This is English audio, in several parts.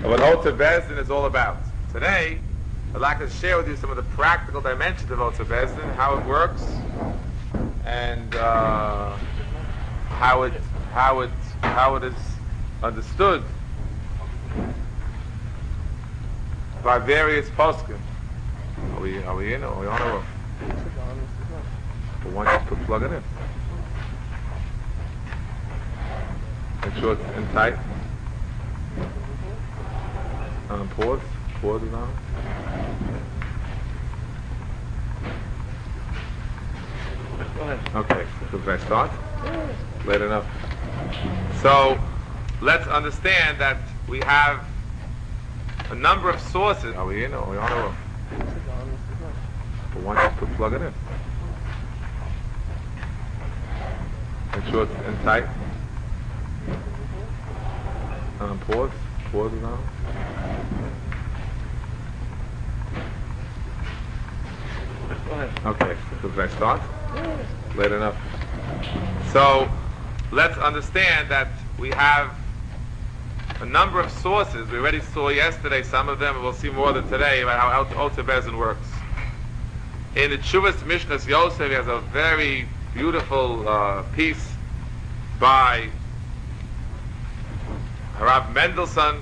of what Otzer Bezdin is all about. Today, I'd like to share with you some of the practical dimensions of Otzer Bezdin, how it works, and how it is understood by various poskim. Are we in or are we on or off? But why don't you plug it in? Make sure it's in tight. Pause. Pause it on. Okay, so can I start? Late enough. So, let's understand that we have a number of sources. Are we in or are we on or off? But why don't you plug it in? Make sure it's in tight. Pause. Pause it on. Okay, so can I start? Late enough. So, let's understand that we have a number of sources. We already saw yesterday some of them, and we'll see more of them today about how Otzer Bezdin works. In the Tshuvas Mishnas Yosef, he has a very beautiful piece by Rav Mendelssohn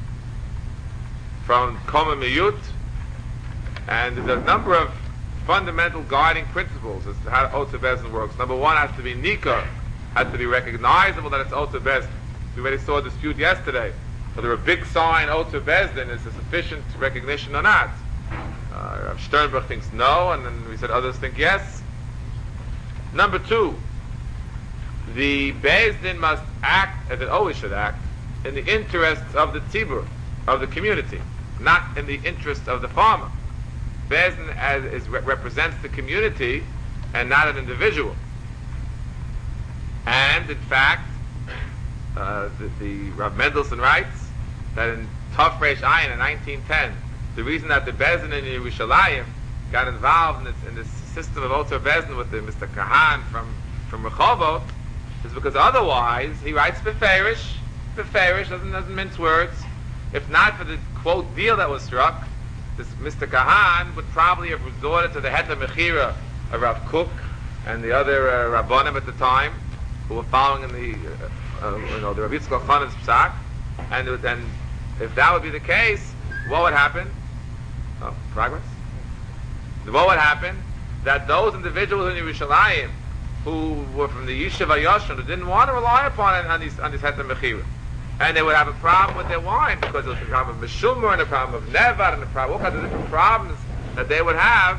from Koma Miyut, and there's a number of fundamental guiding principles as to how Otzer Bezdin works. Number one has to be Nika, has to be recognizable that it's Otzer Bezdin. We already saw a dispute yesterday whether a big sign Otzer Bezdin is a sufficient recognition or not. Rav Sternberg thinks no, and then we said others think yes. Number two, the Bezdin must act, as it always should act, in the interests of the tzibur, of the community, not in the interest of the farmer. Bezdin represents the community and not an individual. And in fact, the Rav Mendelssohn writes that in Tov Reish Ayin in 1910, the reason that the Bezdin in Yerushalayim got involved in this system of Otzer Bezdin with the Mr. Kahan from Rehovot is because otherwise, he writes beferish, doesn't mince words. If not for the quote deal that was struck, this Mr. Kahan would probably have resorted to the Heta Mechira of Rav Kook and the other Rabbanim at the time who were following in the Rav Yitzchak Chanan's psak, and if that would be the case, what would happen? Oh, progress. What would happen? That those individuals in Yerushalayim who were from the Yeshiva Yoshon, who didn't want to rely upon these Heta Mechira, and they would have a problem with their wine because there was a problem of Meshumar and a problem of Nevar and a problem, all kinds of different problems that they would have.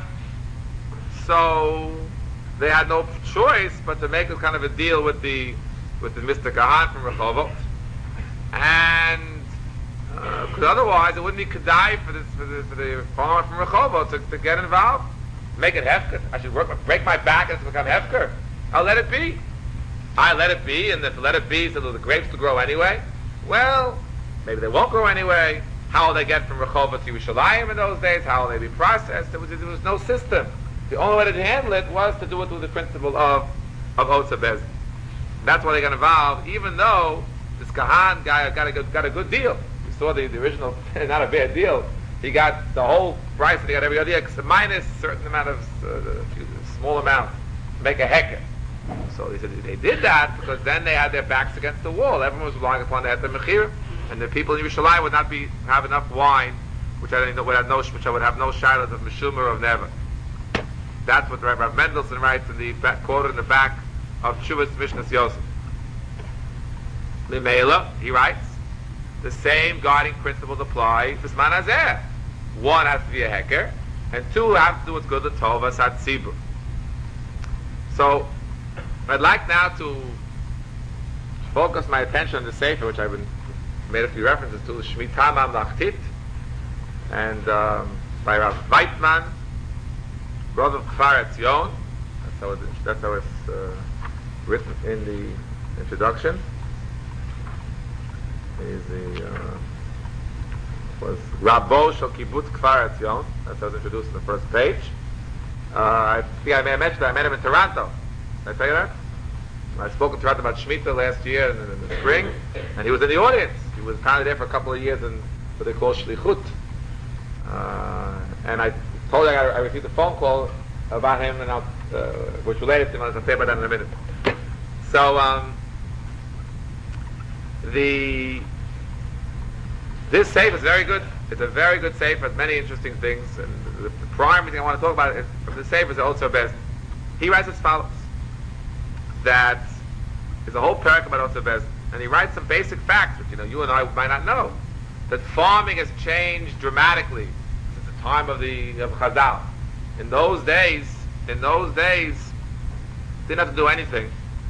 So they had no choice but to make this kind of a deal with the Mr. Kahan from Rehovot, and because otherwise it wouldn't be kedai for the farmer from Rehovot to get involved, make it hefker. I should break my back and it's become hefker. I'll let it be. I let it be, and if I let it be, so the grapes will grow anyway. Well, maybe they won't grow anyway. How will they get from Rehovot to Yerushalayim in those days? How will they be processed? There was no system. The only way to handle it was to do it through the principle of Otzer Bezdin. That's why they got involved, even though this Kahan guy got a good deal. You saw the original, not a bad deal. He got the whole price, and he got every other year, minus a certain amount of, small amount, make a hecker. So he said they did that because then they had their backs against the wall. Everyone was relying upon the Heta Mechira, and the people in Yerushalayim would not have enough wine, which would have no shilas of Meshumar or of Never. That's what Rav Mendelssohn writes in the quote in the back of Tshuvas Mishnas Yosef. Limela, he writes, the same guiding principles apply for Zman Hazeh. One has to be a hecker, and two have to do what's good to Tovas HaTzibur. So, I'd like now to focus my attention on the Sefer, which I've made a few references to, Shemitah Mamlachtit, and by Rav Weitman, brother of Kfar Etzion. That's how it's written in the introduction. Was Rabbo Shel Kibbutz Kfar Etzion. That's how it's introduced in the first page. I think I may have mentioned that I met him in Toronto. Did I tell you that? I spoke in Toronto about Shemitah last year in the spring, and he was in the audience. He was kind of there for a couple of years in what they call shlichut. And I told you I received a phone call about him, and which related to him. I'll say about that in a minute. So this sefer is very good. It's a very good sefer. It's many interesting things, and the primary thing I want to talk about is from the sefer is also best. He writes as follows: that is a whole parak about Otzer Bezdin, and he writes some basic facts, which you and I might not know. That farming has changed dramatically since the time of Chazal. In those days, didn't have to do anything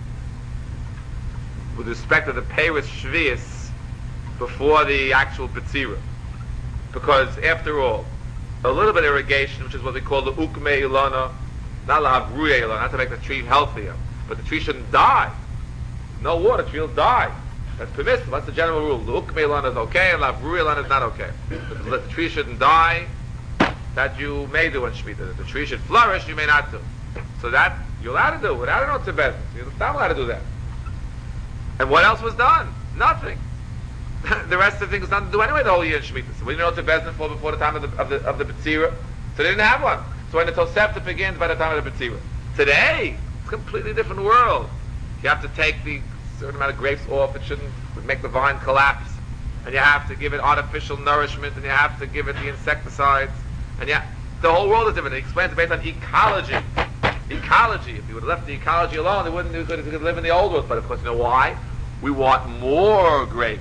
with respect to the Peiros Shvius before the actual Betzira. Because after all, a little bit of irrigation, which is what we call the Ukme Ilana, not Lahavruya Ilana, not to make the tree healthier, but the tree shouldn't die. No water, the tree will die. That's permissible. That's the general rule. The Ukme Ilana is okay, and Lahavruya Ilana is not okay. The tree shouldn't die, that you may do in Shemitah. If the tree should flourish, you may not do. So that you're allowed to do without an Otzer Bezdin. You're not allowed to do that. And what else was done? Nothing. The rest of the things was nothing to do anyway the whole year in Shemitah. So we didn't know Otzer Bezdin for before the time of the Betzira. So they didn't have one. So when the Tosefta begins by the time of the Betzira. Today, it's a completely different world. You have to take the certain amount of grapes off. It shouldn't make the vine collapse. And you have to give it artificial nourishment, and you have to give it the insecticides. And the whole world is different. He explains it based on ecology. Ecology. If you would have left the ecology alone, they could live in the old world. But of course, you know why? We want more grapes.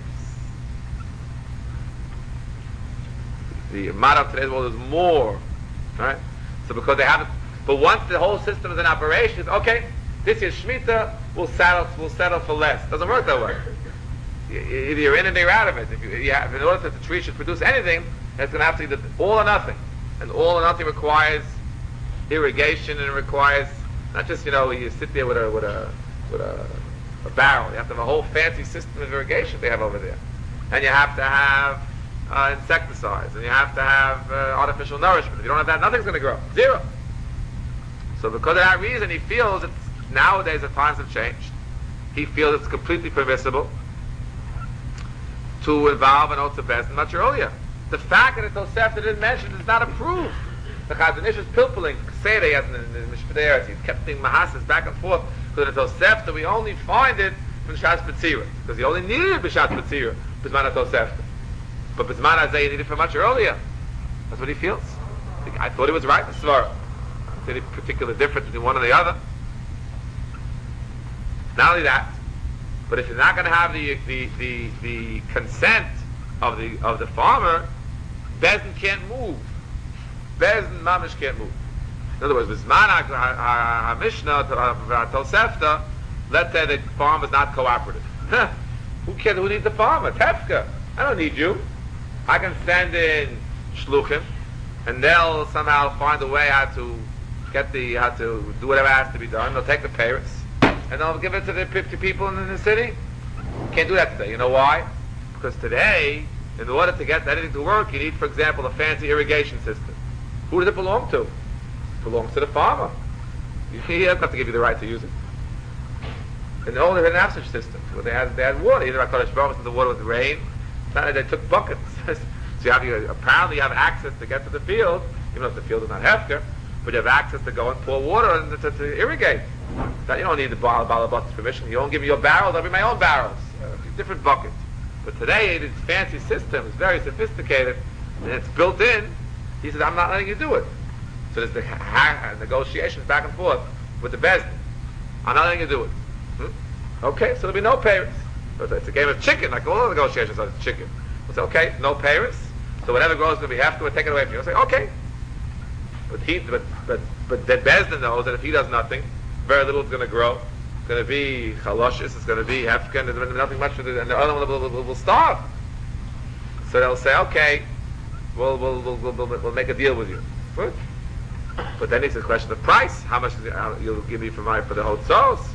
The amount of today's world is more. Right? So because they haven't, but once the whole system is in operation, it's okay, this year's Shemitah, we'll settle for less. It doesn't work that way. Either you're in and you're out of it. In order that the tree should produce anything, it's going to have to be all or nothing. And all or nothing requires irrigation, and it requires not just you sit there with a barrel. You have to have a whole fancy system of irrigation they have over there, and you have to have insecticides, and you have to have artificial nourishment. If you don't have that, nothing's going to grow. Zero. So because of that reason, he feels nowadays the times have changed. He feels it's completely permissible to involve an Otzer Bezdin much earlier. The fact that the Tosefta didn't mention is not a proof. The Chazon Ish is pilpulling, Seder, he has in the Mishpaderes, he's kept things mahasas back and forth. Because the Tosefta, we only find it from Shas Betzira. Because he only needed it for Shas Betzira, Bisman Tosefta. But Bisman Hazeh, he needed it for much earlier. That's what he feels. I thought he was right, the Svara. Any particular difference between one and the other. Not only that, but if you're not going to have the consent of the farmer, Bezdin can't move. Bezdin mamish can't move. In other words, Bisman HaMishnah Tosefta, let's say the farmer is not cooperative. Who cares? Who needs the farmer? Tefka. I don't need you. I can send in shluchim, and they'll somehow find a way how to do whatever has to be done. They'll take the payers, and they'll give it to the 50 people in the city. Can't do that today. You know why? Because today, in order to get anything to work, you need, for example, a fancy irrigation system. Who does it belong to? It belongs to the farmer. He doesn't have to give you the right to use it. And all they didn't have such systems. Where they had water. Either HaKadosh Baruch Hu the water with rain. Not that they took buckets. So apparently you have access to get to the field, even though the field is not hefker, but you have access to go and pour water and to irrigate. That you don't need the Balabot's permission. You don't give me your barrels, I'll bring my own barrels. Different buckets. But today, this fancy system is very sophisticated, and it's built in. He says, I'm not letting you do it. So there's the negotiations back and forth with the Bezdin. I'm not letting you do it. Okay, so there'll be no parents. But it's a game of chicken, like all the negotiations are chicken. We'll say, okay, no parents, so whatever grows to be hefker, we'll take it away from you. We'll say, okay. But the Bezdin knows that if he does nothing, very little is going to grow. It's going to be chaloshes, it's going to be hefker, and there's nothing much, and the other one will starve. So they'll say, okay, we'll make a deal with you. Good. But then it's a question of price. How much you'll give me for the whole tzos?